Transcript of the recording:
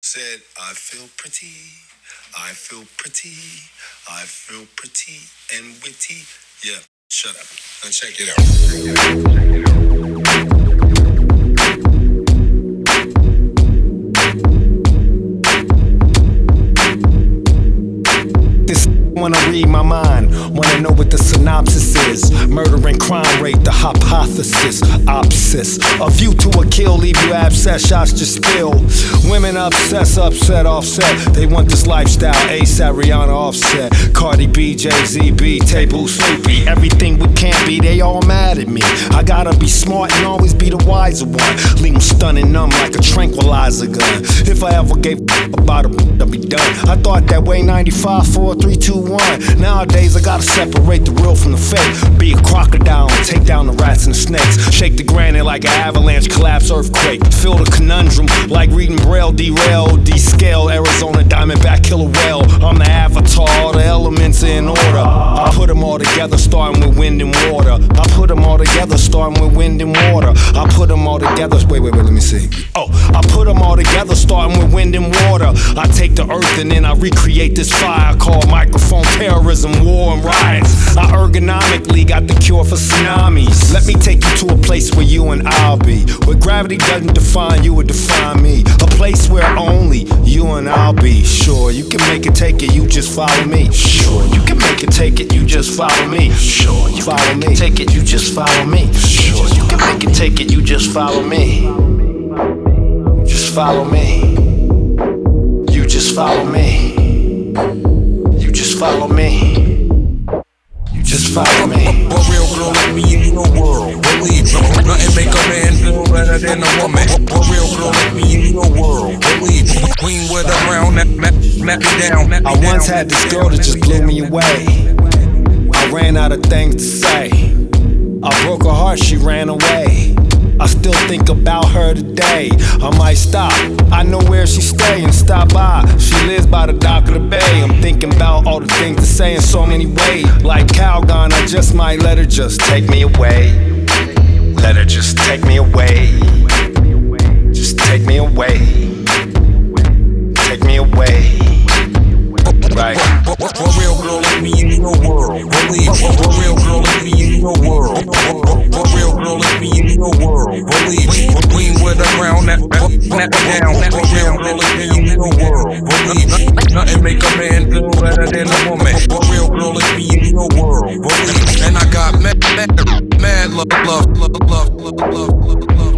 said, I feel pretty, I feel pretty, I feel pretty and witty. Yeah, shut up. Now check it out. This wanna read my mind, wanna know what the synopsis is. Murder and crime rate, the hypothesis, opsis. A view to a kill, leave you abscess, shots just spill. Women obsess, upset, offset. They want this lifestyle, ASAP, Rihanna, Offset. Cardi B, Jay-Z, B, Table, Snoopy. Everything we can't be, they all mad at me. I gotta be smart and always be the wiser one. Leave them stunning numb like a tranquilizer gun. If I ever gave about it, I'll be done. I thought that way 95, 4, 3, 2, 1. Nowadays I gotta separate the real from the fake. Be a crocodile and take down the rats and the snakes. Shake the granite like an avalanche, collapse, earthquake. Feel the conundrum like reading Braille, derail, descale. Arizona Diamondback, killer whale. I'm the avatar, all the elements are in order. I put them all together, starting with wind and water. I put them all together, starting with wind and water. I put them all together. Wait, let me see. Oh, I put them all together, starting with wind and water. I take the earth and then I recreate this fire called microphone terrorism, war and riots. I ergonomically got the cure for tsunamis. Let me take you to a place where you and I'll be, where gravity doesn't define you or define me. A place where only you and I'll be. Sure, you can make it, take it, you just follow me. Sure, you can make it, take it, you just follow me. Sure, you follow me, take it, you just follow me. Sure, you can make it, take it, you just follow me. Just follow me. You just follow me. You just follow me. You just follow me. A real girl like me in your world. Believe me, nothing make a man feel better than a woman. A real girl like me in your world. Believe me, queen with a crown that map me down. I once had this girl that just blew me away. I ran out of things to say. I broke her heart, she ran away. I still think about her today. I might stop, I know where she stay and stop by. She lives by the dock of the bay. I'm thinking about all the things to say in so many ways. Like Calgon, I just might let her just take me away. Let her just take me away. Just take me away. Take me away. Right. A real girl like me in your world. Believe me, a real girl like me in your world. A real girl like me in your world. Believe me, queen with a crown that map me down. A real girl like me in your world. Believe me, nothing make a man feel better than a woman. A real girl like me in your world. Believe me, and I got mad love.